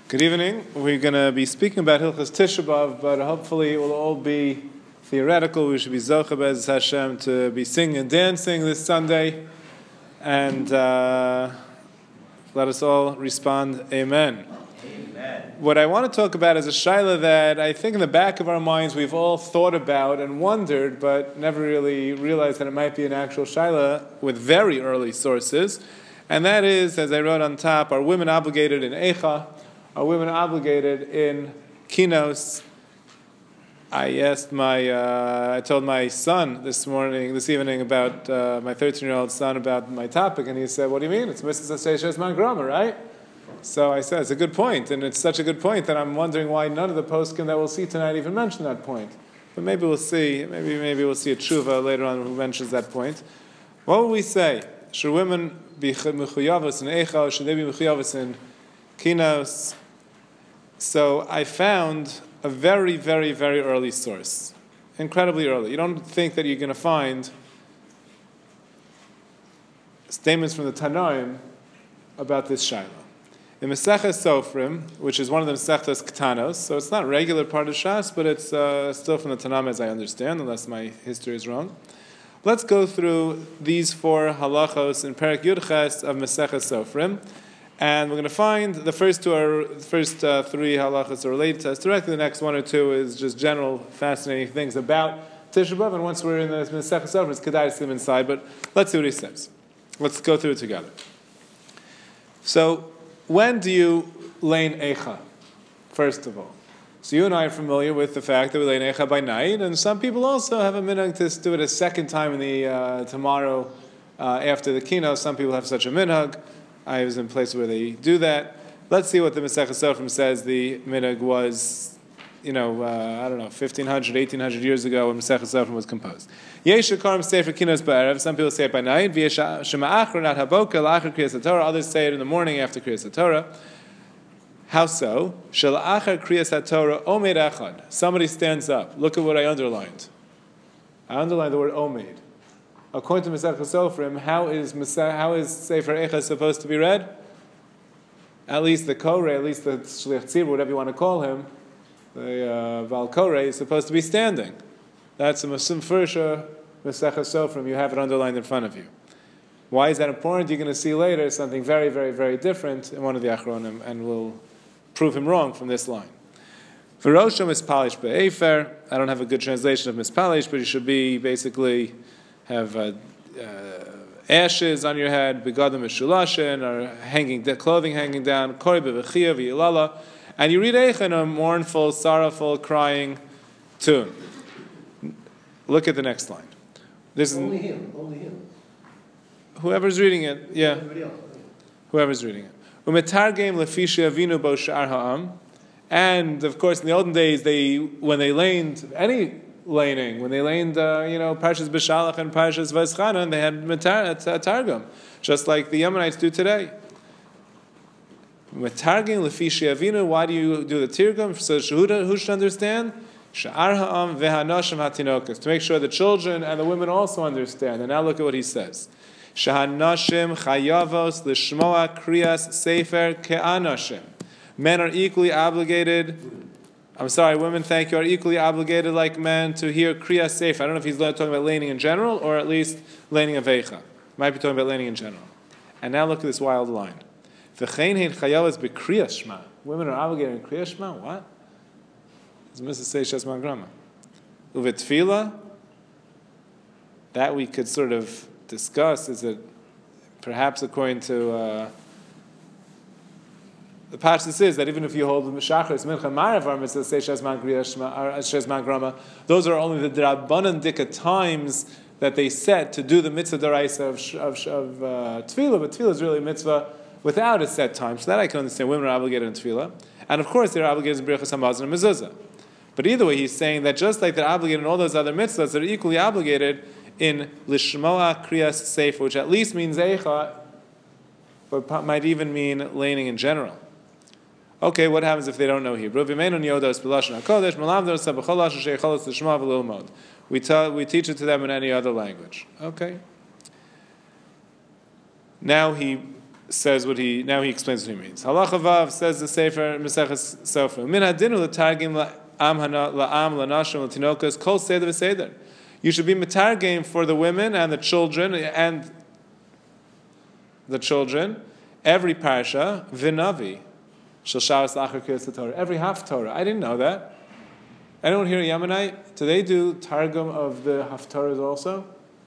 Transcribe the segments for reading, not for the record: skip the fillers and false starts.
Good evening. We're going to be speaking about Hilchos Tisha B'Av, but hopefully it will all be theoretical. We should be Zocha Be'ez Hashem to be singing and dancing this Sunday. And let us all respond, Amen. Amen. What I want to talk about is a shaila that I think in the back of our minds we've all thought about and wondered, but never really realized that it might be an actual shaila with very early sources. And that is, as I wrote on top, are women obligated in Eicha? Are women obligated in Kinos? I told my son this evening about my 13-year-old son about my topic, and he said, "What do you mean? It's Mrs. Aseshes Mangrama, right?" So I said, "It's a good point, and it's such a good point that I'm wondering why none of the poskim that we'll see tonight even mention that point." But maybe we'll see. Maybe we'll see a tshuva later on who mentions that point. What will we say? Should women be mechuyavos in eicha, or should they be mechuyavos in kinos? So I found a very, very, very early source. Incredibly early. You don't think that you're going to find statements from the Tanoim about this shaila. In Maseches Sofrim, which is one of the Masechtas Ketanos, so it's not a regular part of Shas, but it's still from the Tanoim as I understand, unless my history is wrong. Let's go through these four halachos in Perek Yud Ches of Maseches Sofrim. And we're going to find the first three halachas are related to us directly. The next one or two is just general fascinating things about Tisha B'Av. And once we're in the Masechah Sofrim, it's kedai to see them inside. But let's see what he says. Let's go through it together. So, when do you lein Eicha? First of all. So you and I are familiar with the fact that we lein Eicha by night. And some people also have a minhag to do it a second time in the tomorrow after the keynote. Some people have such a minhag. I was in places where they do that. Let's see what the Masechah Sofrim says the minhag was, 1,500, 1,800 years ago when Masechah Sofrim was composed. Yesh shekarim sefer kinos ba'erev. Some people say it by night. V'yesh shema'achron at haboka la'achar kriyas haTorah. Others say it in the morning after kriyas haTorah. How so? Shela'achar kriyas haTorah omed echad. Somebody stands up. Look at what I underlined. I underlined the word omed. According to Masechah Sofrim, how is Sefer Eicha supposed to be read? At least the Koreh, at least the Shliach Tzibur, whatever you want to call him, the Val Koreh is supposed to be standing. That's a Masim Fursha Masechah Sofrim. You have it underlined in front of you. Why is that important? You're going to see later something very, very, very different in one of the Achronim, and we'll prove him wrong from this line. V'rosha mispalish be'efer. I don't have a good translation of mispalish, but you should be basically have ashes on your head, begadim mishulashin, or clothing hanging down, kori bevechia v'yilala, and you read Eicha in a mournful, sorrowful, crying tune. Look at the next line. This only him. Whoever's reading it, yeah. Whoever's reading it. Umetargem lefisha avinu bo sha'ar ha'am, and of course in the olden days when they laned any laning. When they laned, Parshas B'Shalach and Parshas Vayeschanan, they had Targum, just like the Yemenites do today. Metargim lefishi avinu. Why do you do the Tirgum? So who should understand? Sha'ar ha'am ve'hanashim hatinokas. To make sure the children and the women also understand. And now look at what he says. Shahanashim chayavos l'shmoa kriyas sefer ke'anashim. Men are equally obligated. Women, thank you, are equally obligated like men to hear Kriyas Sefer. I don't know if he's talking about laning in general, or at least laning of Eicha. Might be talking about laning in general. And now look at this wild line. V'chein hein chayavos b'Kriyas Shema. Women are obligated in Kriyas Shema? What? It's Mrs. Seishes Mangrama. Uvetfila, that we could sort of discuss, is it perhaps according to the Pashtus is that even if you hold the Shachris, Mincha, Maravar, Mitzvah, Seishes Mangrama, those are only the Rabbanan Dika times that they set to do the Mitzvah Daraisa of Tefillah, but Tefillah is really a Mitzvah without a set time. So that I can understand. Women are obligated in Tefillah. And of course they're obligated in Birchas Hamazon and Mezuzah. But either way, he's saying that just like they're obligated in all those other mitzvahs, they're equally obligated in Lishmoa Kriyas Sefer, which at least means Eicha, but might even mean laning in general. Okay, what happens if they don't know Hebrew? We teach it to them in any other language. Okay. Now he says what he explains what he means. Halacha Vav says the Sefer Maseches Sofrim. Min hadinu l'targim la'am lanashim l'tinokas kol seder v'seder. You should be metargim for the women and the children every parsha v'navi shel sharas lachar kriyas Torah, every half Torah. I didn't know that. Anyone here Yemenite? Do they do targum of the haftarahs also?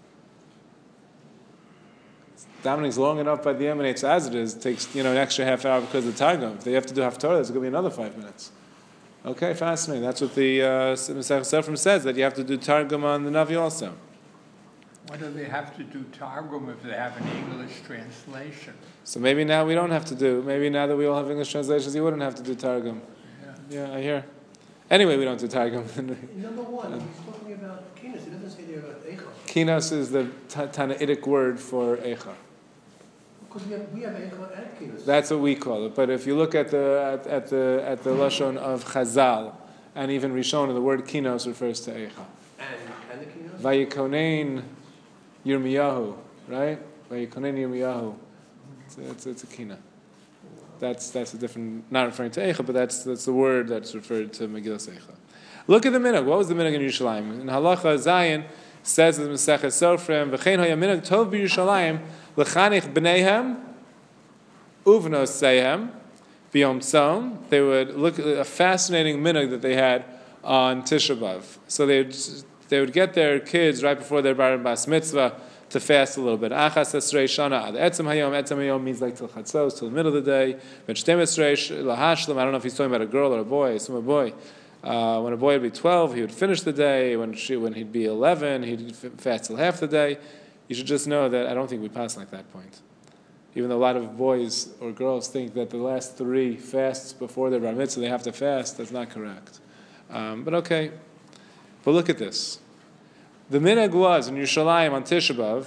Davening's long enough by the Yemenites as it is. It takes an extra half hour because of the targum. If they have to do haftarah, there's going to be another 5 minutes. Okay, fascinating. That's what the Masechet Sofrim says, that you have to do targum on the Navi also. Why do they have to do targum if they have an English translation? So maybe now we don't have to do. Maybe now that we all have English translations, you wouldn't have to do targum. Yeah, I hear. Anyway, we don't do targum. Number one, he's talking about kinos. He doesn't say there about eicha. Kinos is the Tanaitic word for eicha. Because we have eicha and kinos. That's what we call it. But if you look at the lashon of Chazal and even Rishonim, the word kinos refers to eicha. And the kinos. Vayikonein Yirmiyahu, right? Vayikonein Yirmiyahu. It's a kina. That's a different, not referring to eicha, but that's the word that's referred to Megillas Eicha. Look at the minhag. What was the minhag in Yerushalayim? In Halacha Zayin says in the Masechet Sofrim, "V'chein haya minhag tov b'Yerushalayim l'chanich b'neihem uvnoseihem b'yom tzom." They would look at a fascinating minhag that they had on Tisha B'av. So they would get their kids right before their bar and bas mitzvah to fast a little bit. Achas esrei shana ad etzem hayom means like till chatzos, till the middle of the day. Ben shtem esrei lahashlam. I don't know if he's talking about a girl or a boy. I assume a boy. When a boy would be 12, he would finish the day. When he'd be 11, he'd fast till half the day. You should just know that I don't think we pass like that point. Even though a lot of boys or girls think that the last 3 fasts before their bar mitzvah they have to fast, that's not correct. But okay. But look at this. The minhag was in Yerushalayim on Tisha B'av,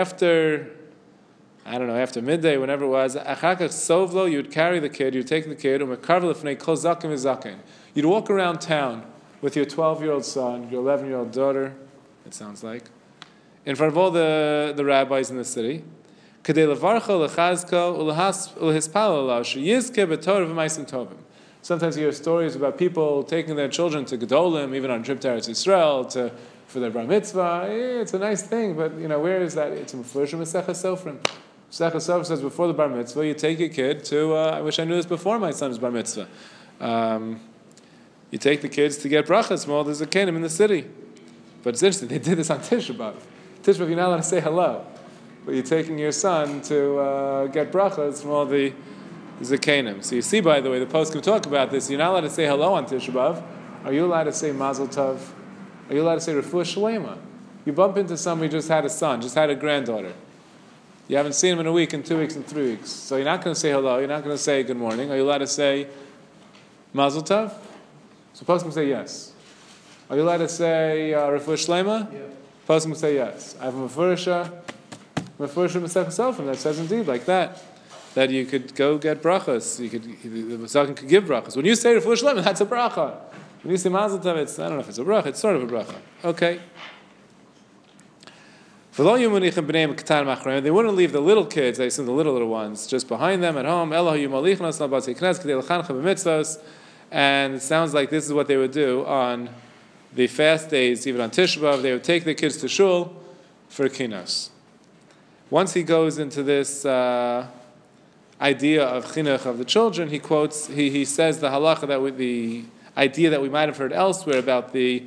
after midday, whenever it was, achakach sovlo, you would carry the kid, you'd take the kid, you'd walk around town with your 12-year-old son, your 11-year-old daughter, it sounds like, in front of all the rabbis in the city. Sometimes you hear stories about people taking their children to Gedolim, even on a trip to Eretz Yisrael, for their bar mitzvah. It's a nice thing, but where is that? It's a Mefurish Masechet Sofrim. Masechet Sofrim says before the bar mitzvah, you take your kid to. I wish I knew this before my son's bar mitzvah. You take the kids to get brachas from all the zakenim in the city. But it's interesting, they did this on Tisha B'av. Tisha B'av, you're not allowed to say hello, but you're taking your son to get brachas from all the zakenim. So you see, by the way, the post can talk about this. You're not allowed to say hello on Tisha B'av. Are you allowed to say Mazel Tov? Are you allowed to say Refuah Shalema? You bump into somebody who just had a son, just had a granddaughter. You haven't seen him in a week, in 2 weeks, in 3 weeks. So you're not going to say hello. You're not going to say good morning. Are you allowed to say Mazel Tov? So Poskim can say yes. Are you allowed to say Refuah Shalema? Yeah. Poskim can say yes. I have a Mefurisha Masechet Sofrim that says indeed like that you could go get brachas. The Masakin could give brachas. When you say Refuah Shalema, that's a bracha. When you say Mazel Tov, I don't know if it's a bracha, it's sort of a bracha. Okay. They wouldn't leave the little kids, they assume the little ones, just behind them at home. And it sounds like this is what they would do on the fast days, even on Tisha B'av. They would take the kids to shul for kinos. Once he goes into this idea of chinuch of the children, he says the halacha that the idea that we might have heard elsewhere about the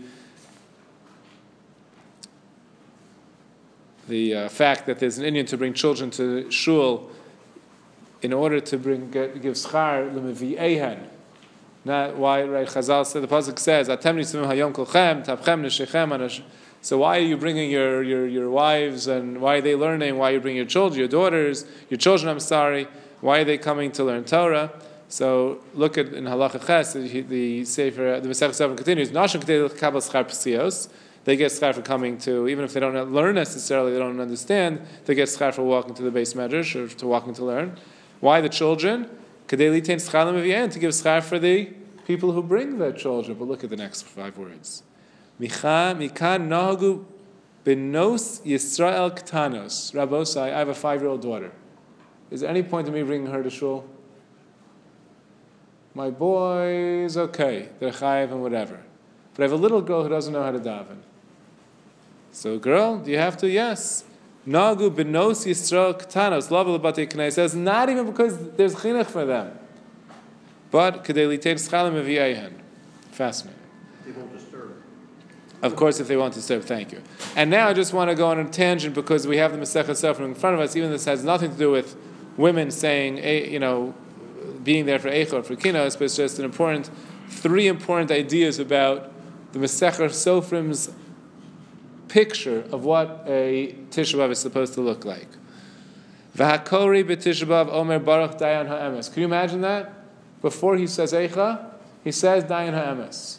fact that there's an Indian to bring children to shul in order to give schar l'mevi'ehen. Not why, right? Chazal said, the pasuk says, "Atem nitzuvim hayom kolchem tapchem neshechem." So why are you bringing your wives, and why are they learning? Why are you bringing your children, your daughters, your children? I'm sorry. Why are they coming to learn Torah? So look at in Halacha Ches, the Sefer, the Masechet Sofrim continues. Nashim k'tei l'kabel schar p'sios. They get schar for coming to, even if they don't learn necessarily, they don't understand. They get schar for walking to the base medrash or to walking to learn. Why the children? To give schar for the people who bring their children. But look at the next 5 words. Mikan nahagu benos Yisrael ktanos. Rabbosai, I have a 5-year-old daughter. Is there any point in me bringing her to shul? My boys, okay, they're chayiv and whatever. But I have a little girl who doesn't know how to daven. So, girl, do you have to? Yes. Nagu benos Yisrael ktanos lavel b'tei k'nei. Says not even because there's chinuch for them, but kedei litein schalim aviyayhen. Fascinating. They won't disturb. Of course, if they want to serve, thank you. And now I just want to go on a tangent because we have the Masechah Sofrim in front of us. Even this has nothing to do with women saying, being there for Eicha or for Kinos, but it's just three important ideas about the Masechah Sofrim's picture of what a Tisha B'Av is supposed to look like. V'hakori b'Tisha B'Av omer baruch dayan ha'emes. Can you imagine that? Before he says Eicha, he says dayan ha'emes.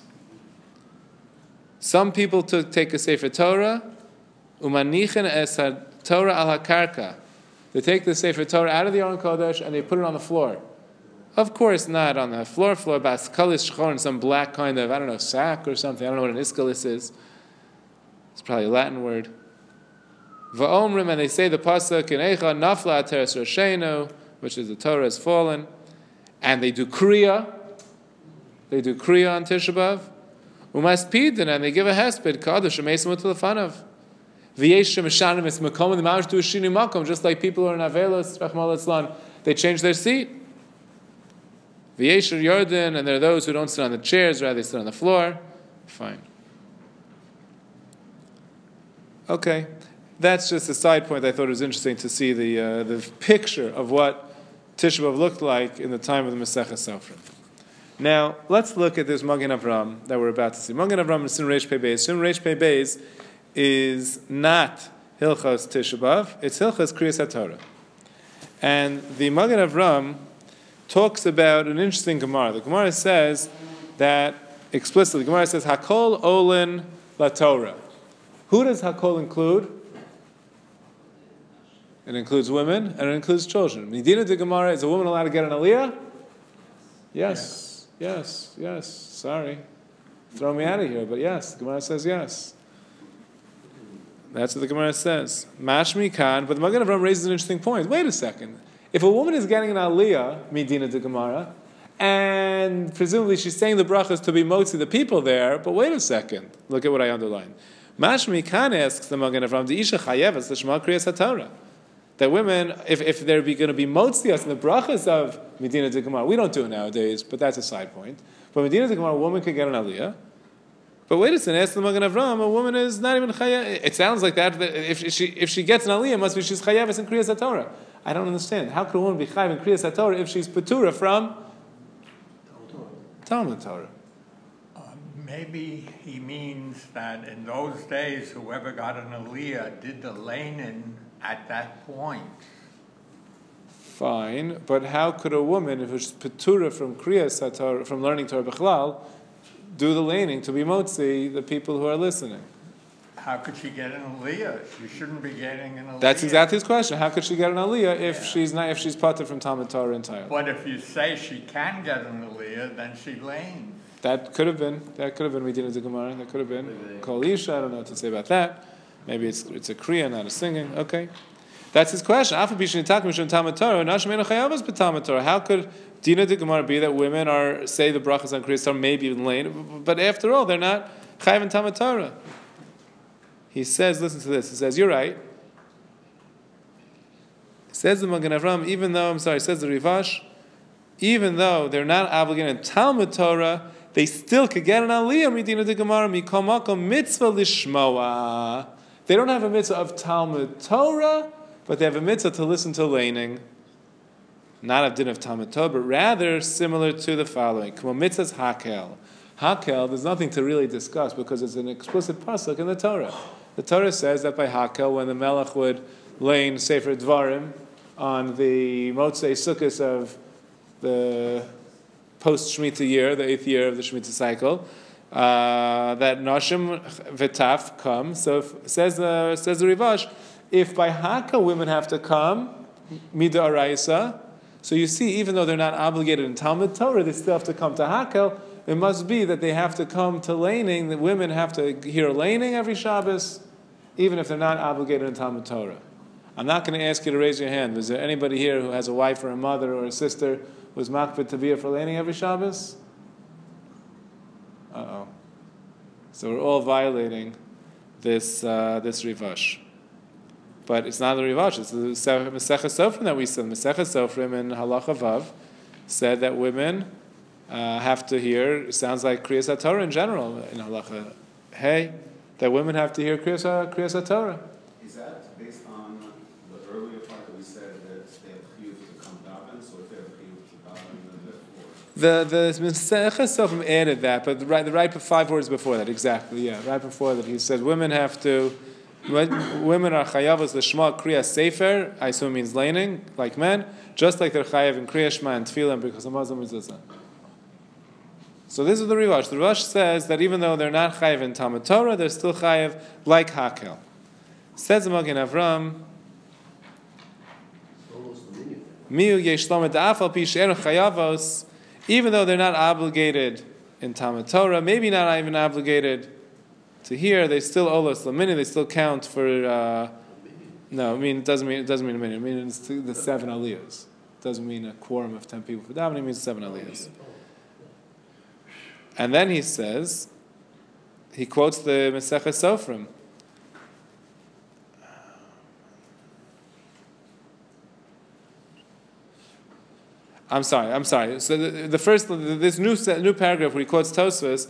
Some people take a Sefer Torah, umanichen es ha-Torah al ha-karka. They take the Sefer Torah out of the Aron Kodesh and they put it on the floor. Of course, not on the floor, baskalis shchor, some black kind of, sack or something. I don't know what an iskalis is. It's probably a Latin word. Va'omrim, and they say the pasuk in Eicha, nafla ateres roshenu, which is the Torah has fallen. And they do kriya. They do kriya on Tisha B'Av. Umaspidin, and they give a hesped, kadosh amesim u'telefanav. V'yesh shemeshanim es makom, and the mamash do a shinu makom, just like people who are in Avelos, Rachmal Litzlan, they change their seat. V'yesh Yordan, and there are those who don't sit on the chairs, rather they sit on the floor. Fine. Okay, that's just a side point. I thought it was interesting to see the picture of what Tisha B'Av looked like in the time of the Masechah Sofrim. Now, let's look at this Magen Avram that we're about to see. Magen Avram is Sin Reish Pei Beis. Sin Reish Pei Beis is not Hilchos Tisha B'Av, it's Hilchos Kriyas HaTorah. And the Magen Avram talks about an interesting Gemara. The Gemara says that, explicitly, the Gemara says, Hakol Olin La Torah. Who does Hakol include? It includes women and it includes children. Medina de Gemara, is a woman allowed to get an aliyah? Yes. Sorry. Throw me out of here, but yes, the Gemara says yes. That's what the Gemara says. Mashmi Khan, but the Magen Avram raises an interesting point. Wait a second. If a woman is getting an aliyah, Medina de Gemara, and presumably she's saying the brachas to be motzi the people there, but wait a second. Look at what I underlined. Mashmi Khan asks the Magen Avram, the Isha Chayevas, the Shema Kriyas HaTorah. That women, if they're going to be motzias in the brachas of Medina de Gemara, we don't do it nowadays, but that's a side point. But Medina de Gemara, a woman could get an aliyah. But wait a second, ask the Magen Avram, a woman is not even chayav. It sounds like that if she gets an aliyah, it must be she's chayavas in Kriyas HaTorah. I don't understand. How could a woman be chayav in Kriyas HaTorah if she's patura from Talmud Torah? Maybe he means that in those days, whoever got an aliyah did the laning at that point. Fine, but how could a woman, if it's patura from Kriyas HaTorah, from learning Torah B'chlal, do the laning to be motzi the people who are listening? How could she get an aliyah? She shouldn't be getting an aliyah. That's exactly his question. How could she get an aliyah if she's patur from Talmud Torah entirely? But if you say she can get an aliyah, then she lanes. That could have been Medina de Gemara. That could have been Kol Isha. I don't know what to say about that. Maybe it's a kriya, not a singing. Okay, that's his question. How could Dina de Gemara be that women say the brachas on Kriyas Torah, maybe even lane, but after all, they're not chayav in Talmud Torah? He says, listen to this. He says, you're right. Says the Magen Avram, says the Rivash, even though they're not obligated in Talmud Torah, they still could get an aliyah Medina de Gemara mikol makom mitzvah lishmoa. They don't have a mitzvah of Talmud Torah, but they have a mitzvah to listen to laning. Not of din of Talmud Torah, but rather similar to the following. K'mo mitzvahs hakel. Hakel, there's nothing to really discuss because it's an explicit pasuk in the Torah. The Torah says that by Hakel, when the Melech would lane Sefer Dvarim on the Motzei Sukkos of the post-Shemitah year, the 8th year of the Shemitah cycle, that Noshim V'Taf come. So says the Rivash, if by Hakel women have to come, Mida Araisa, so you see, even though they're not obligated in Talmud Torah, they still have to come to Hakel. It must be that they have to come to laning, that women have to hear laning every Shabbos, even if they're not obligated in Talmud Torah. I'm not going to ask you to raise your hand. Is there anybody here who has a wife or a mother or a sister who's makpid to be a for laning every Shabbos? Uh-oh. So we're all violating this rivash. But it's not the rivash, it's the Masechah Sofrim that we said. Masechah Sofrim in Halacha Vav said that women have to hear, it sounds like Kriyas HaTorah in general in Halacha Hey, that women have to hear Kriyas HaTorah. Is that based on the earlier part that we said that they have chiyuv to come daven? So if they have chiyuv to daven, then The Masechah Sofrim added that, but the right 5 words before that, exactly, yeah, right before that, he said women are chayavos l'shma kriyas sefer, I assume means laning, like men, just like they're chayav in kriyas shema and tefillah because of Muslim mezuzah. So this is the Rivash. The Rivash says that even though they're not chayav in Talmud Torah, they're still chayav like Hakel. Says the Magen Avram, Miu yeshlomet da'afal pi she'enu chayavos, even though they're not obligated in Talmud Torah, maybe not even obligated to hear, they still olos lamini, they still count for. No, I mean it doesn't mean a minute. It means the 7 aliyahs. It doesn't mean a quorum of 10 people for davening. It means 7 aliyahs. And then he says, he quotes the Masechah Sofrim. I'm sorry. So the first, this new paragraph where he quotes Tosfos,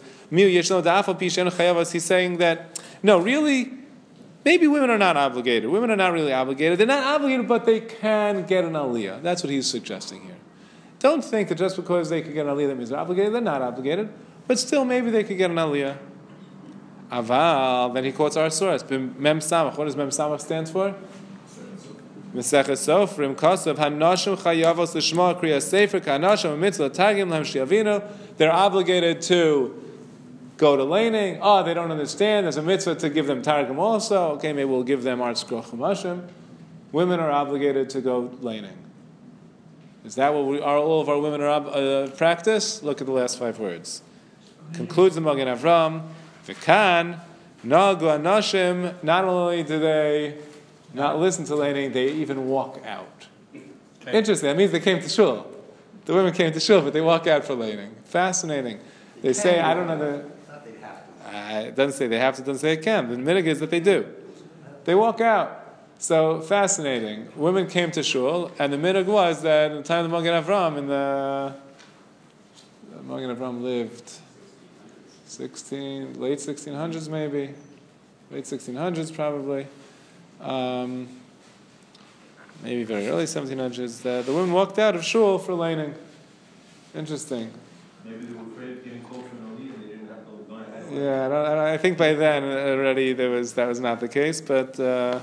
he's saying that, no, really, maybe women are not obligated. Women are not really obligated. They're not obligated, but they can get an aliyah. That's what he's suggesting here. Don't think that just because they could get an aliyah, that means they're obligated. They're not obligated. But still, maybe they could get an aliyah. Aval, then he quotes our source, Mem Samach. What does Mem Samach stand for? Masechah Sofrim Kasav Hanashim Chayavos L'Shma Kriya Sefer Kanashim Mitzvah Tagim Lam Shiavino. They're obligated to go to laning. Oh, they don't understand. There's a mitzvah to give them targum also. Okay, maybe we'll give them art scroll chumashim. Women are obligated to go laning. Is that what all of our women are practice? Look at the last 5 words. Concludes the Magen Avram. V'kan nagu anashim. Not only do they not listen to laning, they even walk out. Okay. Interesting. That means they came to shul. The women came to shul, but they walk out for laning. Fascinating. They say, I don't know the. It doesn't say they have to. It doesn't say it can. The minig is that they do. They walk out. So fascinating. Women came to shul, and the minig was that in the time of the Magen Avram, the Magen Avram lived late 1600s maybe, late 1600s probably, maybe very early 1700s. The women walked out of shul for laning. Interesting. Maybe they were afraid of getting cold from the lead and they didn't have to go ahead. Yeah, I think by then already that was not the case, but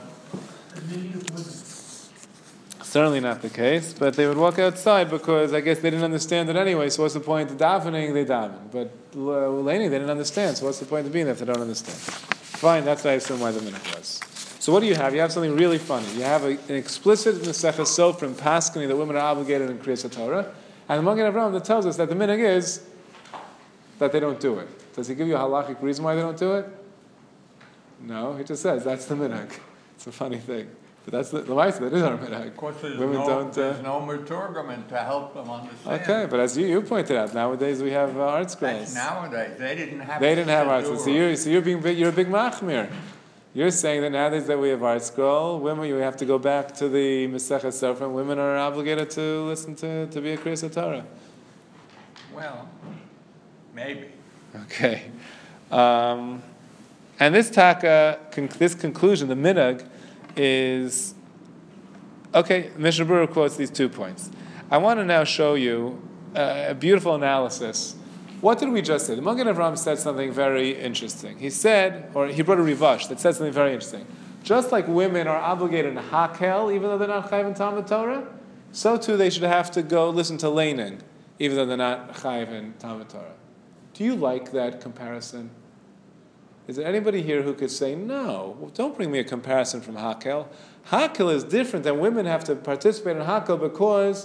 certainly not the case. But they would walk outside because I guess they didn't understand it anyway. So what's the point of davening? They daven, but laning they didn't understand. So what's the point of being there if they don't understand? Fine, that's what I assume why the minute was. So what do you have? You have something really funny. You have an explicit Masechah Sofrim paskani that women are obligated in Kriyas HaTorah. And the Magen Avram that tells us that the minhag is that they don't do it. Does he give you a halachic reason why they don't do it? No, he just says that's the minhag. It's a funny thing. But that's the Lamaisa, that is our minhag. Of course, there's no Meturgaman to help them understand. Okay, but as you pointed out, nowadays we have art scrolls. Nowadays, they didn't have art scrolls. So you're a big machmir. You're saying that nowadays that we have art scroll, women, you have to go back to the Masechah Sofrim. Women are obligated to listen to be a Kriyas HaTorah. Well, maybe. Okay, and this this conclusion, the minhag, is okay. Mishnah Berurah quotes these 2 points. I want to now show you a beautiful analysis. What did we just say? The Magen Avram said something very interesting. He said, or he brought a rivash that said something very interesting. Just like women are obligated in hakel, even though they're not chayiv in Talmud Torah, so too they should have to go listen to laning, even though they're not chayiv in Talmud Torah. Do you like that comparison? Is there anybody here who could say, no, don't bring me a comparison from hakel. Hakel is different than women have to participate in hakel because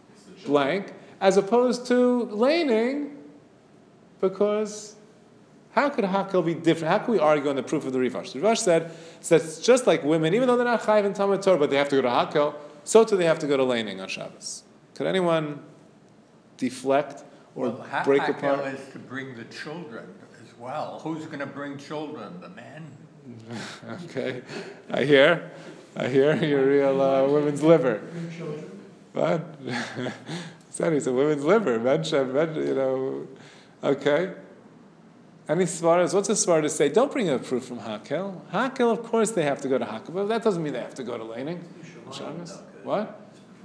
blank, as opposed to laning, because How could Hakel be different? How can we argue on the proof of the Rivash? The Rivash said it's just like women, even though they're not chayiv in Talmud Torah, but they have to go to Hakel, so too they have to go to laning on Shabbos. Could anyone deflect or break apart? Hakel is to bring the children as well. Who's going to bring children? The men? Okay, I hear your real women's liver. What? Said he's a women's liver. Okay. Any svaras? What's a svara to say? Don't bring a proof from Hakel. Hakel, of course, they have to go to Hakel, but that doesn't mean they have to go to laning. What?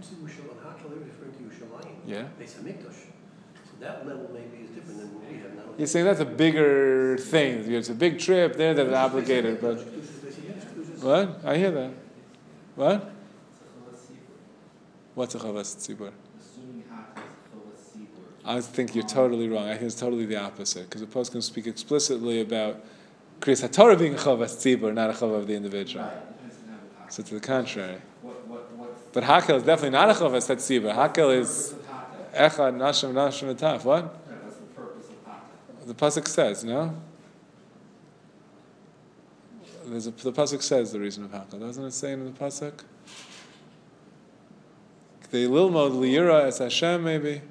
Yeah. So that level maybe is different than what we have now. You're saying that's a bigger thing. It's a big trip. They're obligated, but what? I hear that. What? What's a chavas tzibur? I think you're totally wrong. I think it's totally the opposite, because the post can speak explicitly about Kriyas HaTorah being a chavas tzibur, not a chava of the individual. So to the contrary. But Hakel is definitely not a chavas tzibur. Hakel is echad nashim etaf. What? That's the purpose of Hakel. The pasuk says, no? The pasuk says the reason of Hakel, doesn't it say in the pasuk? The lilmod liyira es Hashem, maybe.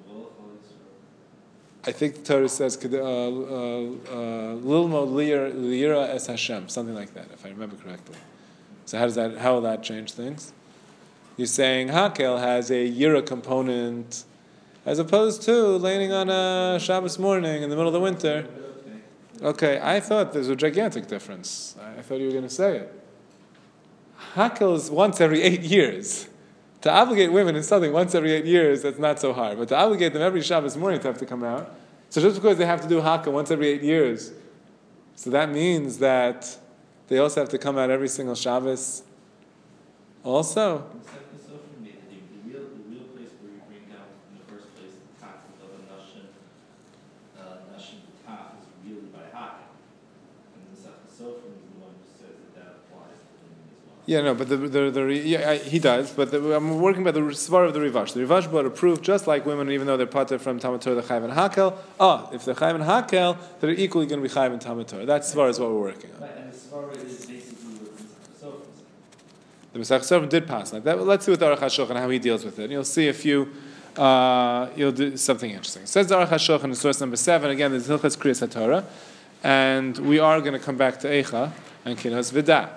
I think the Torah says lilmod liyira es Hashem, something like that, if I remember correctly. So how will that change things? You're saying Hakel has a yira component, as opposed to laying on a Shabbos morning in the middle of the winter. Okay, I thought there's a gigantic difference. I thought you were going to say it. Hakel is once every 8 years. To obligate women in something once every 8 years, that's not so hard. But to obligate them every Shabbos morning to have to come out, so just because they have to do Hakel once every 8 years, so that means that they also have to come out every single Shabbos also. The real place where you bring down in the first place the taxes of a nashim b'taf is really by Hakel. And the Sefta Sofrim is the one who says that applies to women as well. Yeah, no, but he does. But I'm working by the svar of the Rivash. The Rivash brought a proof, just like women, even though they're pater from Talmud Torah, they're chayiv and Hakel. If they're chayiv and Hakel, they're equally going to be chayiv and Talmud Torah. That svar is what we're working on. Right, and the svara is basically what the Sefta Sofrim says. The Masech Sofrim did pass like that. Let's see with the Aruch HaShulchan how he deals with it. And you'll see you'll do something interesting. It says the Aruch HaShulchan in source number 7. Again, there's Hilchas Kriyas HaTorah, and we are going to come back to Eicha and Kinos V'dah.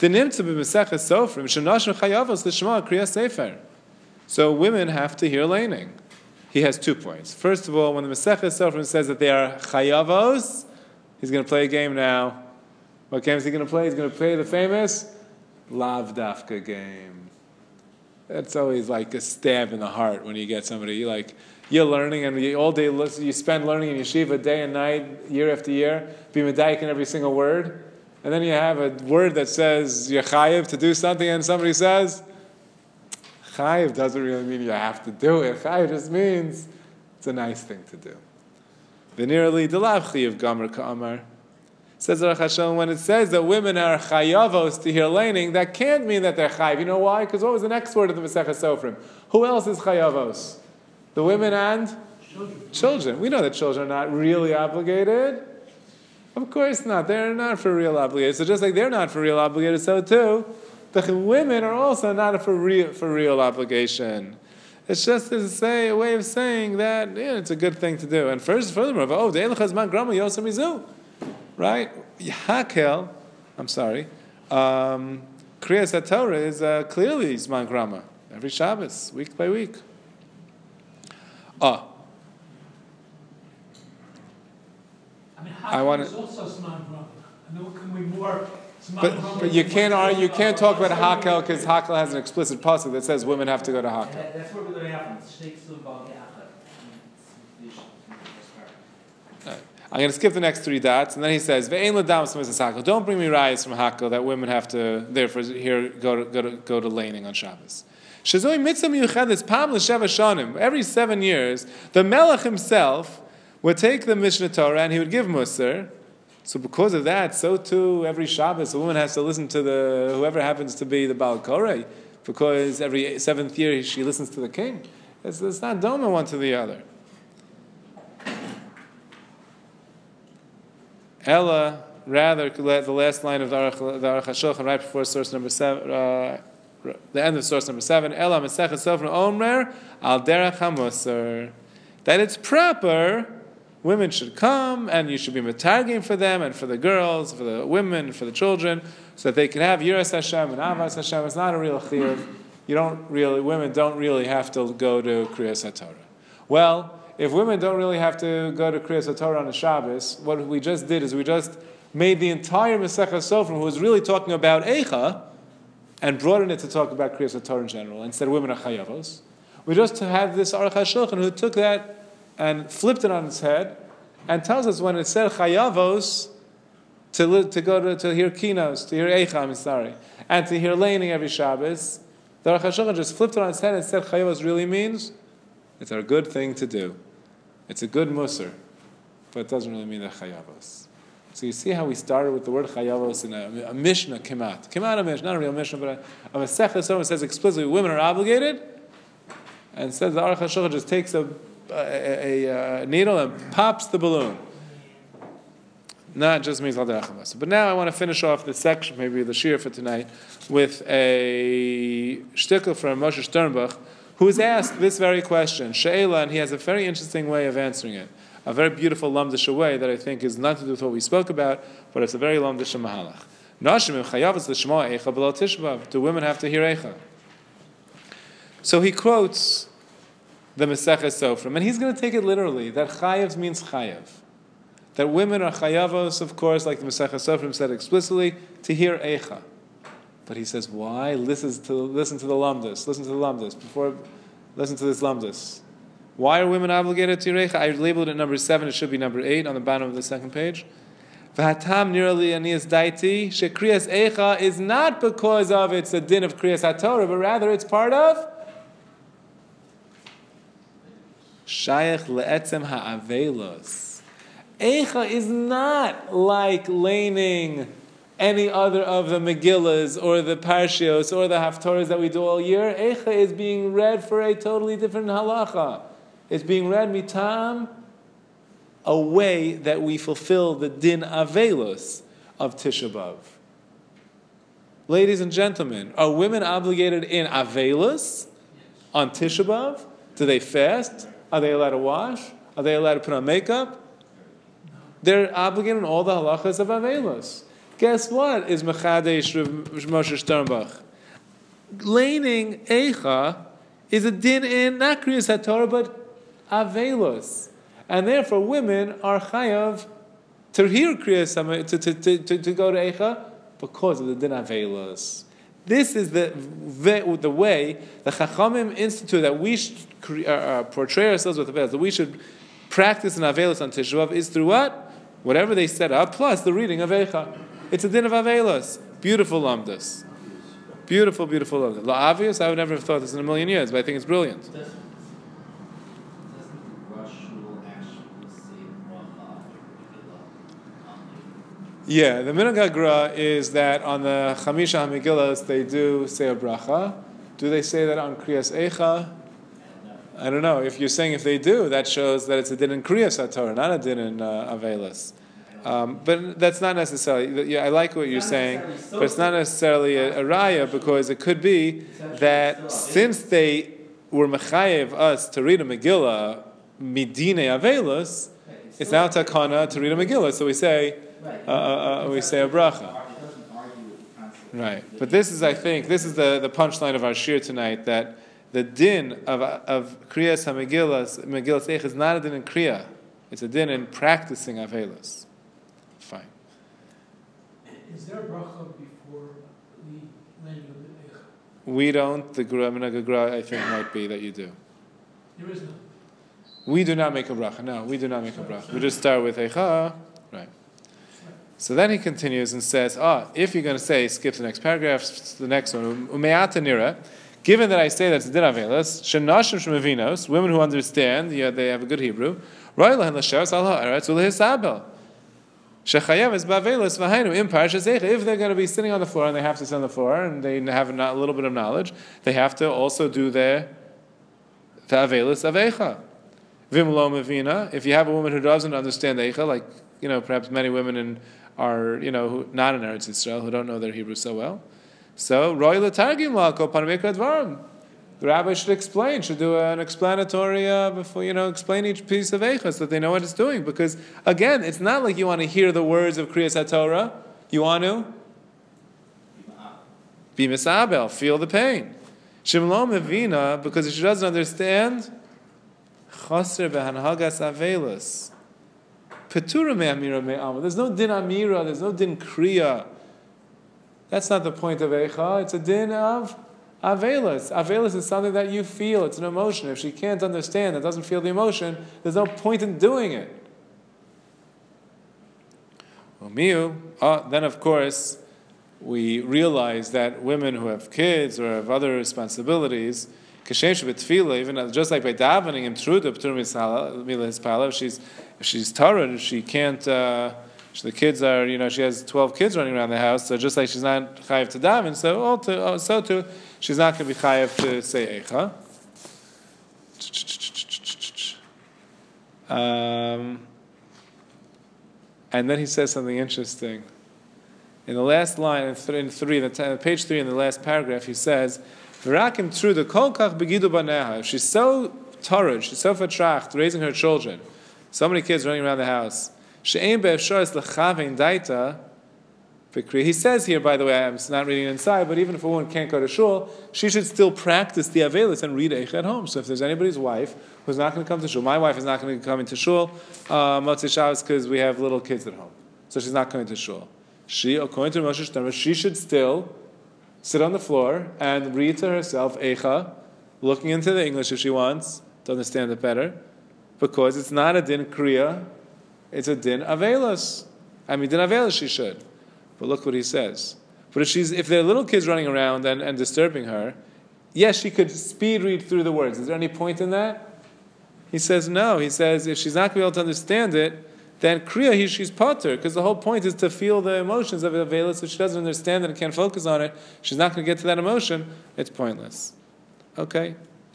So women have to hear laning. He has 2 points. First of all, when the Masechah Sofrim says that they are chayavos, he's going to play a game now. What game is he going to play? He's going to play the famous Lav Dafka game. That's always like a stab in the heart when you get somebody you're learning, and all day you spend learning in yeshiva day and night, year after year, be medayik in every single word. And then you have a word that says you're chayiv to do something, and somebody says, chayiv doesn't really mean you have to do it. Chayiv just means it's a nice thing to do. V'nirali delav chayiv gamer ka'amar. Says Aruch HaShulchan, when it says that women are chayavos to hear laning, that can't mean that they're chayiv. You know why? Because what was the next word of the Masechah Sofrim? Who else is chayavos? The women and children. We know that children are not really obligated. Of course not. They're not for real obligated. So just like they're not for real obligated, so too, the women are also not for real obligation. It's just a way of saying that it's a good thing to do. And furthermore, right? Hakel, I'm sorry, Kriyas HaTorah is clearly Zman Grama. Every Shabbos, week by week. I want to. Also Zman Grama. I know can we more. But you can't talk about Hakel because Hakel has an explicit pasuk that says women have to go to Hakel. That's where we're going to happen. I'm going to skip the next 3 dots, and then he says, "Ve'ein l'dam s'mitzvahs Hakel." Don't bring me rayas from Hakel that women have to therefore here go to laning on Shabbos. Shazoi mitzvah miyuchedes pam l'sheva shanim. Every 7 years, the Melech himself would take the Mishnah Torah and he would give Musar. So because of that, so too every Shabbos a woman has to listen to whoever happens to be the Baal Koreh, because every 7th year she listens to the king. It's not doma one to the other. Ella, rather, the last line of the Aruch HaShulchan, right before source number 7, the end of source number 7, Ella Masechet Sofrim Omer Al Derech HaMusar, that it's proper, women should come, and you should be metargim for them, and for the girls, for the women, for the children, so that they can have Yiras Hashem and Avas Hashem. It's not a real chiyuv. Women don't really have to go to Kriyas HaTorah. Well, if women don't really have to go to Kriyas HaTorah on a Shabbos, what we just did is we just made the entire Masechah Sofrim, who was really talking about Eicha, and broadened it to talk about Kriyas HaTorah in general, and said women are chayavos. We just have this Aruch HaShulchan who took that and flipped it on its head, and tells us when it said chayavos, to hear kinos, to hear Eicha, and to hear laning every Shabbos. The Aruch HaShulchan just flipped it on its head and said chayavos really means it's a good thing to do. It's a good musar, but it doesn't really mean that chayavos. So you see how we started with the word chayavos in a Mishnah, Kemat a Mishnah, not a real Mishnah, but a Masechah Sofrim says explicitly women are obligated, and says the Aruch HaShulchan just takes a needle and pops the balloon. Not just means al derech hamasar. But now I want to finish off this section, maybe the shir for tonight, with a shtickle from Moshe Sternbuch, who is asked this very question, she'ela, and he has a very interesting way of answering it. A very beautiful lamdisha way that I think is nothing to do with what we spoke about, but it's a very lamdisha mahalach. Nashim im chayavos l'shma eicha b'lo tishbav. Do women have to hear eicha? So he quotes the Masechah Sofrim, and he's going to take it literally, that chayav means chayav. That women are chayavos, of course, like the Masechah Sofrim said explicitly, to hear eicha. But he says, why? Listen to the lamdas. Listen to this lamdas. Why are women obligated to hear eicha? I labeled it number 7. It should be number 8 on the bottom of the second page. V'hatam nirali aniyas daiti shekriyas eicha is not because of it's a din of kriyas haTorah, but rather it's part of shayach le'etzem ha'avelos. Eicha is not like laning any other of the Megillas or the Parshios or the Haftorahs that we do all year. Eicha is being read for a totally different halacha. It's being read mitam, a way that we fulfill the din avelos of Tisha B'Av. Ladies and gentlemen, are women obligated in avelos on Tisha B'Av? Do they fast? Are they allowed to wash? Are they allowed to put on makeup? They're obligated in all the halachas of avelos. Guess what is Mechadesh Moshe Sternbuch? Laning Eicha is a din in not Kriyas HaTorah, but avelos. And therefore women are chayav to hear Kriyas, to go to Eicha because of the din avelos. This is the way the Chachamim institute that we should portray ourselves with avelos, that we should practice in avelos on Tisha B'Av is through what? Whatever they set up, plus the reading of Eicha. It's a din of avelos. Beautiful lamdas. Beautiful, beautiful lamdas. Obvious, I would never have thought this in a million years, but I think it's brilliant. Doesn't the Rosh Shul actually say bracha Yeah, the Minhag HaGra is that on the Chamisha HaMegillas they do say a bracha. Do they say that on Kriyas Eicha? I don't know. If you're saying if they do, that shows that it's a din in Kriyas HaTorah, not a din in avelos. But that's not necessarily. I like what you're saying, but it's not necessarily a raya, because it could be that since they were mechayev us to read a Megillah midine avelos, it's now takana to read a Megillah. So we say a bracha. Right. But this is, I think, the punchline of our shir tonight, that the din of Kriyas HaMegillas, Megillas Eicha, is not a din in Kriya. It's a din in practicing avelos. Fine. Is there a bracha before the laying of the Eicha? We don't. The Minhag HaGra, I think, might be that you do. There is none. We do not make a bracha. No, we do not make a bracha. We just start with Eicha. Right. So then he continues and says, if you're going to say, skip the next paragraph, the next one, Umeata nira, given that I say that it's din avelos, shenashim shemavinos, women who understand, they have a good Hebrew, roy lahen l'sheres al ha'aretz u'lehisabel. Shechayev is ba'avelos v'hainu im parshas eicha. If they're going to be sitting on the floor and they have to sit on the floor and they have a little bit of knowledge, they have to also do the avelos of eicha. Vim lo mevina. If you have a woman who doesn't understand eicha, like perhaps many women are not in Eretz Yisrael who don't know their Hebrew so well. So Roy L'Targim La'Kol Panim Ikra Dvarim. The rabbi should explain, should do an explanatory before, explain each piece of Eicha so that they know what it's doing. Because, again, it's not like you want to hear the words of Kriyas HaTorah. You want to be misabel, feel the pain. Shimlo Mevina, because she doesn't understand, Chaser Behanhagas Avelis. Petura Me'amira Me'amah. There's no din Amira, there's no din Kriya. That's not the point of Eicha, it's a din of Avelis. Avelis is something that you feel, it's an emotion. If she can't understand and doesn't feel the emotion, there's no point in doing it. Then of course, we realize that women who have kids or have other responsibilities, even just like by davening in truda, if she's Torah, she can't. The kids are, she has 12 kids running around the house. So just like she's not chayav to daven, so too, she's not going to be chayav to say eicha. And then he says something interesting. In the last line, in page 3, in the last paragraph, he says, "V'rakim truda kol kach begidu baneha." If she's so torrid, she's so vertracht, raising her children, so many kids running around the house. She'ein be'efsharis lechavein daita. He says here, by the way, I'm not reading it inside, but even if a woman can't go to shul, she should still practice the avelis and read eicha at home. So if there's anybody's wife who's not going to come to shul, my wife is not going to come into shul Motzei Shabbos because we have little kids at home, so she's not coming to shul. She, according to Moshe Sternberg, she should still sit on the floor and read to herself eicha, looking into the English if she wants to understand it better, because it's not a din kriya, it's a din avelos. Din avelos she should. But look what he says. But if there are little kids running around and disturbing her, yes, she could speed read through the words. Is there any point in that? He says no. He says if she's not going to be able to understand it, then kriya, she's potter, because the whole point is to feel the emotions of avelos. If she doesn't understand it and can't focus on it, she's not going to get to that emotion, it's pointless. Okay?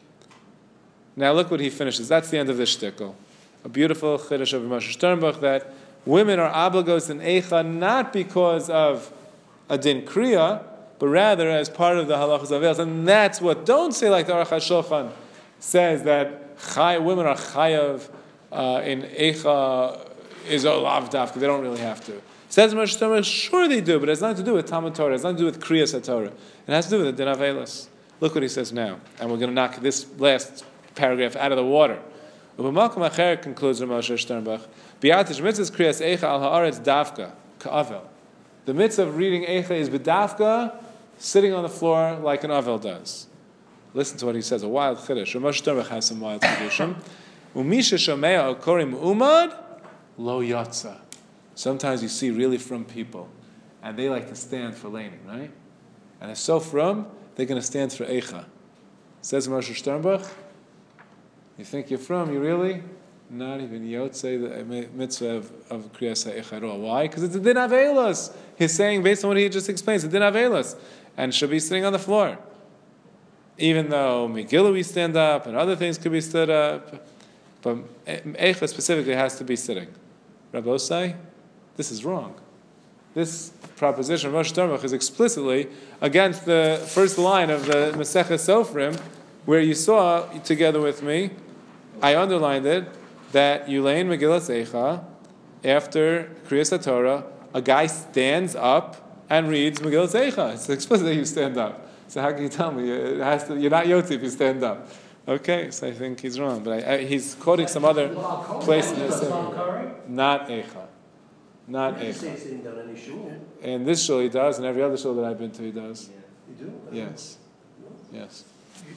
Now look what he finishes. That's the end of this shtickle. A beautiful chiddush of Moshe Sternbuch that women are obligos in eicha not because of a din kriya, but rather as part of the halachas of avelos. And that's what, don't say like the Aruch HaShulchan says that women are chayav in eicha is olav dafka. They don't really have to. Says Moshe Sternbuch, sure they do, but it has nothing to do with Talmud Torah. It has nothing to do with kriyas HaTorah. It has to do with the din avelos. Look what he says now. And we're going to knock this last paragraph out of the water. U'b'makom acher, concludes Moshe Sternbuch, Bi'atish mitzvahs kriyas eicha al haaretz dafka ka'avel. The mitzvah of reading eicha is b'dafka, sitting on the floor like an avel does. Listen to what he says. A wild chiddush. Moshe Sternbuch has some wild chiddushim. U'misha shomea okorim umad lo yotza. Sometimes you see really from people, and they like to stand for laning, right? And they're so from, they're going to stand for eicha. Says Moshe Sternbuch, you think you're from, you really? Not even yotzei the mitzvah of kriyas ha'eicha at all. Why? Because it's a din avelos. He's saying, based on what he just explained, it's a din avelos, and should be sitting on the floor. Even though Megillah we stand up, and other things could be stood up, but eicha specifically has to be sitting. Rabbosai, this is wrong. This proposition of Moshe Sternbuch is explicitly against the first line of the Masechah Sofrim, where you saw together with me, I underlined it, that Yulain Megillas Eicha, after Kriyas HaTorah, a guy stands up and reads Megillas Eicha. It's explicit that you stand up. So how can you tell me? You're not Yotzi if you stand up. Okay, so I think he's wrong. But he's quoting some other place in this. Not Eicha. Not Eicha. In this shul he does, and every other shul that I've been to he does. You do? Yes. Yes.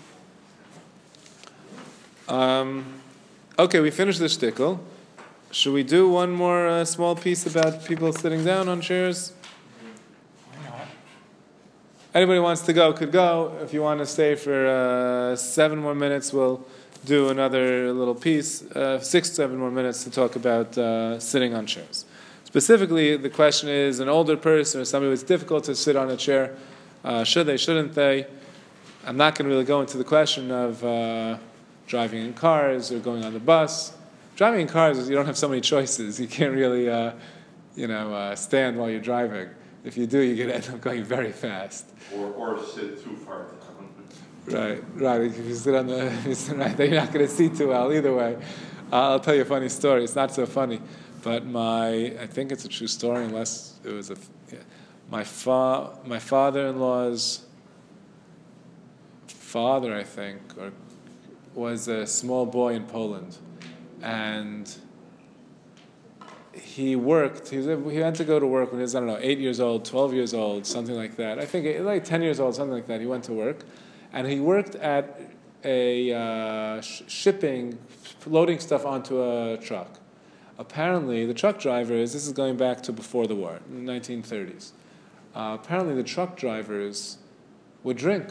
Okay, we finished the shtickle. Should we do one more small piece about people sitting down on chairs? Why not? Anybody wants to go could go. If you want to stay for 7 more minutes, we'll do another little piece, 6-7 more minutes to talk about sitting on chairs. Specifically, the question is an older person or somebody who's difficult to sit on a chair. Should they, shouldn't they? I'm not going to really go into the question of driving in cars or going on the bus. driving in cars is you don't have so many choices. You can't really, stand while you're driving. If you do, you're going to end up going very fast. Or sit too far down. Right. If you sit on the, right, then you're not going to see too well either way. I'll tell you a funny story. It's not so funny, but I think it's a true story, unless it was my father-in-law's father, I think, was a small boy in Poland, and he worked. He had to go to work when he was, 8 years old, 12 years old, something like that. I think like 10 years old, something like that. He went to work, and he worked at a shipping, loading stuff onto a truck. Apparently, the truck drivers, this is going back to before the war, in the 1930s. Apparently, the truck drivers would drink.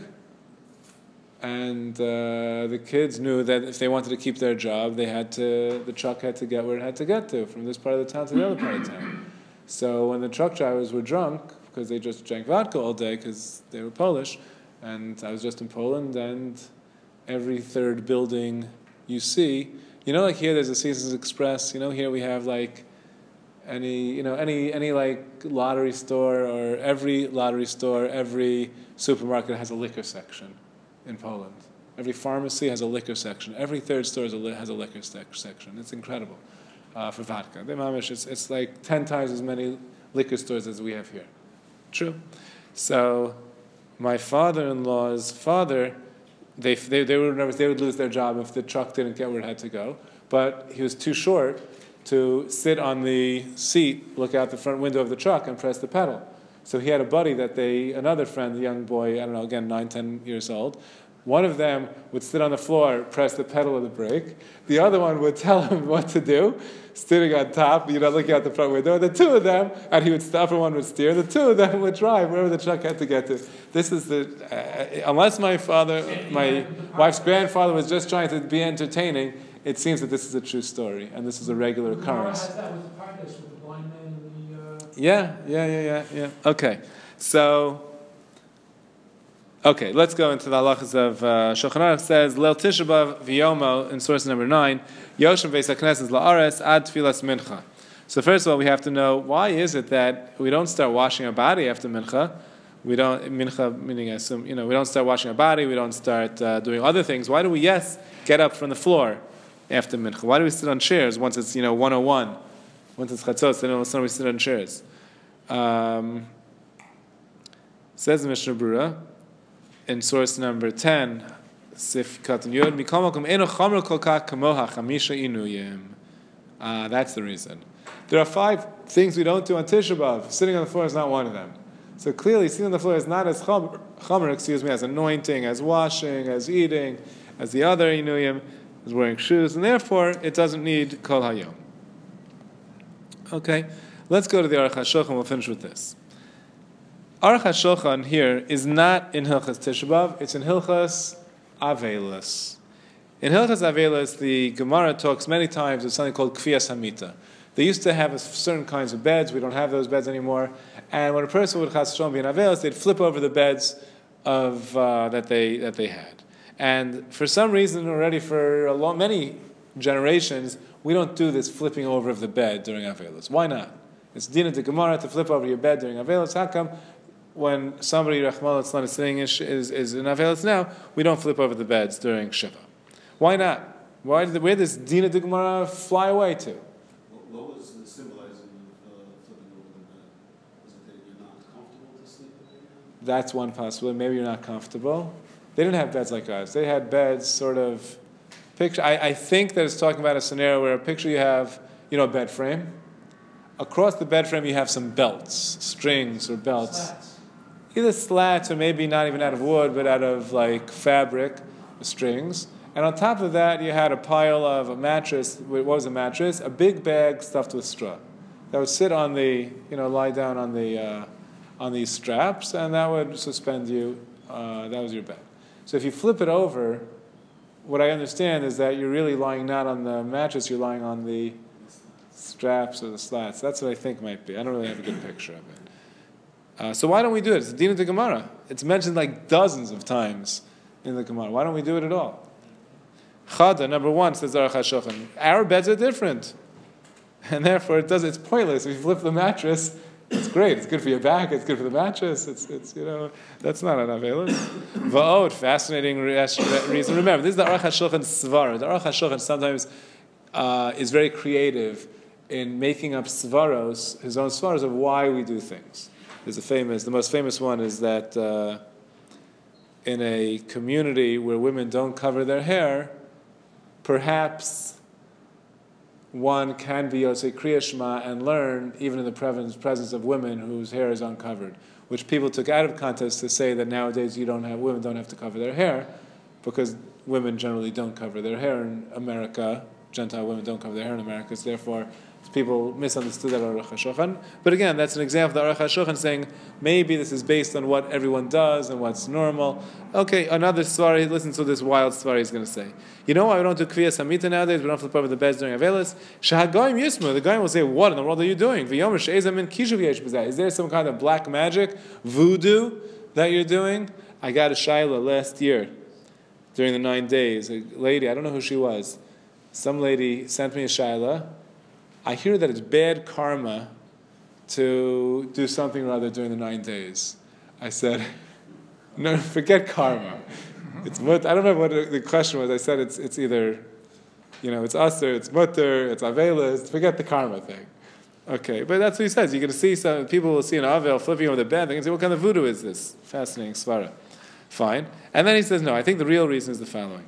And the kids knew that if they wanted to keep their job, the truck had to get where it had to get to, from this part of the town to the other part of the town. So when the truck drivers were drunk, because they just drank vodka all day because they were Polish, and I was just in Poland, and every third building you see, like here there's a Seasons Express, here we have like any like lottery store, or every lottery store, every supermarket has a liquor section in Poland. Every pharmacy has a liquor section. Every third store has a liquor section. It's incredible for vodka. It's like 10 times as many liquor stores as we have here. True. So my father-in-law's father, they would lose their job if the truck didn't get where it had to go. But he was too short to sit on the seat, look out the front window of the truck, and press the pedal. So he had a buddy another friend, a young boy, 9, 10 years old. One of them would sit on the floor, press the pedal of the brake. The other one would tell him what to do, sitting on top, looking out the front window. The two of them, and he would stop and one would steer, the two of them would drive wherever the truck had to get to. This is unless my wife's grandfather was just trying to be entertaining, it seems that this is a true story, and this is a regular occurrence. Has that with the paradise, with the blind man and the... Yeah. Okay, so... Okay, let's go into the halachas of Shulchan Aruch. Says Leil Tisha B'Av v'yomo in source number 9. Yoshem Beis HaKnesses la'aretz ad tfilas mincha. So first of all, we have to know why is it that we don't start washing our body after mincha. We don't mincha meaning I assume we don't start washing our body. We don't start doing other things. Why do we get up from the floor after mincha? Why do we sit on chairs once it's 101? Once it's chatzos, then all of a sudden we sit on chairs. Says the Mishnah Berurah in source number 10, Sif Katan Yod, Mikol Makom Eno Chomer Kol Kach Kamoha Chamisha Inuyim. That's the reason. There are 5 things we don't do on Tisha B'Av. Sitting on the floor is not one of them. So clearly, sitting on the floor is not as chomer, as anointing, as washing, as eating, as the other Inuyim, as wearing shoes, and therefore it doesn't need Kol Hayom. Okay, let's go to the Aruch HaShulchan. We'll finish with this. Aruch HaShulchan here is not in Hilchas Tisha B'Av, it's in Hilchas Avelos. In Hilchas Avelos, the Gemara talks many times of something called Kfiyas Hamita. They used to have certain kinds of beds, we don't have those beds anymore, and when a person would Chas Shalom be in Avelos, they'd flip over the beds that they had. And for some reason, already for many generations, we don't do this flipping over of the bed during Avelos. Why not? It's Dina de Gemara to flip over your bed during Avelos. How come when somebody, Rachmana litzlan, is sitting is in Avelos now, we don't flip over the beds during Shiva? Why not? Where does Dina de Gemara fly away to? What was symbolizing flipping over the bed? Was it that you're not comfortable to sleep with it? That's one possibility. Maybe you're not comfortable. They didn't have beds like ours. They had beds sort of... I think that it's talking about a scenario where you have, a bed frame. Across the bed frame you have some belts, strings or belts. Slats. Either slats or maybe not even out of wood, but out of like fabric, strings. And on top of that you had a pile of a mattress. What was a mattress? A big bag stuffed with straw. That would sit on lie down on these straps, and that would suspend you. That was your bed. So if you flip it over, what I understand is that you're really lying not on the mattress, you're lying on the straps or the slats. That's what I think might be. I don't really have a good picture of it. So why don't we do it? It's the Dina de Gemara. It's mentioned like dozens of times in the Gemara. Why don't we do it at all? Chada, number one, says Aruch HaShulchan. Our beds are different. And therefore it's pointless. If you flip the mattress, it's great. It's good for your back. It's good for the mattress. It's that's not an avelus. Va'od, fascinating reason. Remember, this is the Aruch HaShulchan svara. The Aruch HaShulchan sometimes is very creative in making up svaros, his own svaros of why we do things. The most famous one is that in a community where women don't cover their hair, perhaps one can be Yosei Kriya Shema and learn even in the presence of women whose hair is uncovered, which people took out of context to say that nowadays women don't have to cover their hair, because women generally don't cover their hair in America. Gentile women don't cover their hair in America, so therefore people misunderstood that Aruch HaShulchan. But again, that's an example of the Aruch HaShulchan saying maybe this is based on what everyone does and what's normal. Okay, another story. Listen to this wild story he's going to say. You know why we don't do Kriyas Hamita nowadays? We don't flip over the beds during Avelis? Shahagoyim Yismu. The guy will say, what in the world are you doing? Is there some kind of black magic, voodoo that you're doing? I got a shaila last year during the 9 days. A lady, I don't know who she was. Some lady sent me a shaila. I hear that it's bad karma to do something or other during the 9 days. I said, no, forget karma. It's I don't know what the question was. I said it's either, it's aser, it's mutter, it's avelis. Forget the karma thing. Okay, but that's what he says. You're going to see some people will see an avel flipping over the bed. They're going to say, what kind of voodoo is this? Fascinating svara. Fine. And then he says, no, I think the real reason is the following.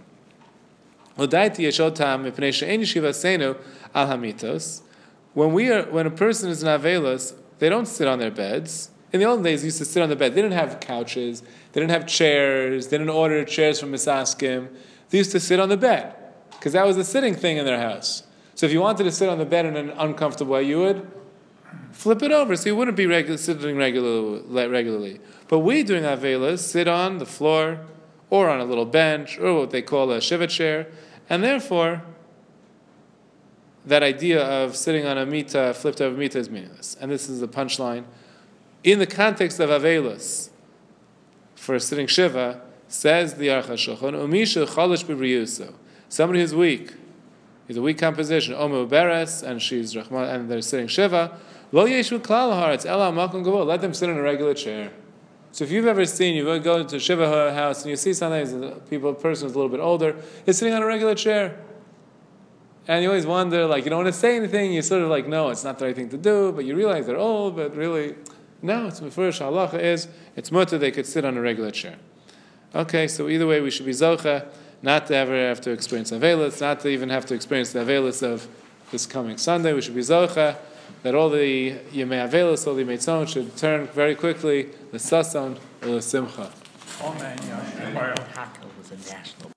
When a person is in Avelos, they don't sit on their beds. In the old days, they used to sit on the bed. They didn't have couches. They didn't have chairs. They didn't order chairs from Misaskim. They used to sit on the bed because that was the sitting thing in their house. So if you wanted to sit on the bed in an uncomfortable way, you would flip it over so you wouldn't be sitting regularly. But we, doing Avelos, sit on the floor or on a little bench or what they call a shiva chair, and therefore that idea of sitting on a mita, flipped over mita, is meaningless. And this is the punchline. In the context of Avelos, for sitting Shiva, says the Aruch HaShulchan, Umisha cholish b'briyuso. Somebody who's weak, he's a weak composition, Omer Beres, and she's Rahman, and they're sitting Shiva, Lo yeshu klal haaretz, ela makom gavo, let them sit in a regular chair. So if you've ever seen, you go to a Shiva house, and you see sometimes a person who's a little bit older, is sitting on a regular chair. And you always wonder, you don't want to say anything, you sort of no, it's not the right thing to do, but you realize they're old, but really, no, it's mefurish halacha is, it's mutter, they could sit on a regular chair. Okay, so either way, we should be zocha, not to ever have to experience Avelis, not to even have to experience the Avelis of this coming Sunday. We should be zocha, that all the Yemei Avelis, all the Yemei Tzon should turn very quickly, the Sason or the Simcha. Amen.